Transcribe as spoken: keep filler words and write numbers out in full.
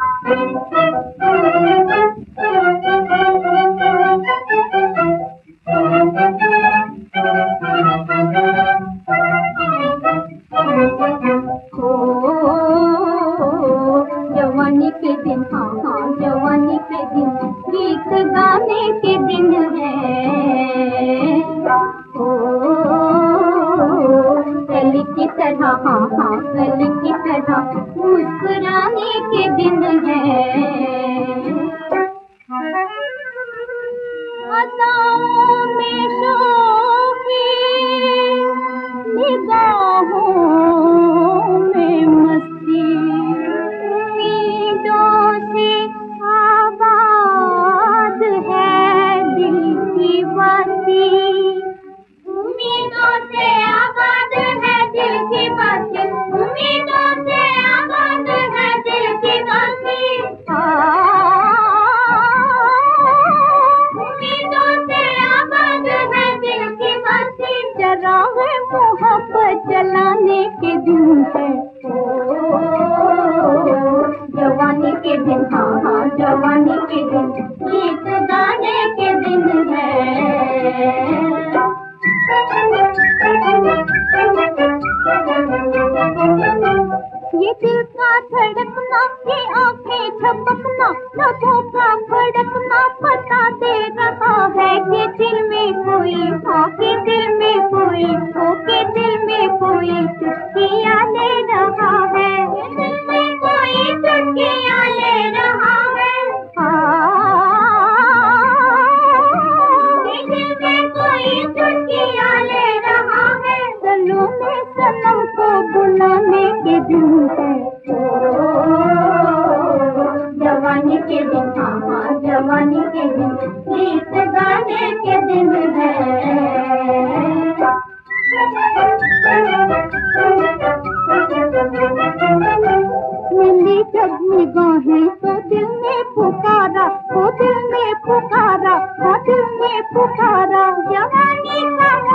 जवानी के दिन, हाँ हाँ जवानी के दिन गीत गाने के दिन है। ओ कल की तरह, हाँ हाँ कल की तरह मुस्कुराने के दिन है। अदाओं में शोखी, निगाहों में मस्ती, उम्मीदों से आबाद है दिल की बस्ती। उम्मीदों से आबाद है दिल की बस्ती, उम्मीदों से आबाद है दिल की बस्ती। उम्मीदों से आबाद है दिल की बस्ती। चराग़े मोहब्बत जलाने के दिन है। जवानी के दिन, हाँ हाँ जवानी के दिन गीत गाने के दिन है। ये दिल का धड़कना, ये आँखें झपकना, लबों का फड़कना बता दे रहा है कि दिल में कोई, हाँ कि दिल में कोई, ओ के दिल में कोई चुटकियाँ ले रहा है। दिल में कोई चुटकियाँ ले रहा है। दिल में कोई चुटकियाँ ले रहा है। गलों में सनम को बुलाने के दिन है। जवानी के दिन, हाँ हाँ जवानी के दिन गीत गाने के दिन है। मिली जब निगाहें तो दिल ने पुकारा, तो दिल ने पुकारा, तो दिल ने पुकारा। जवानी का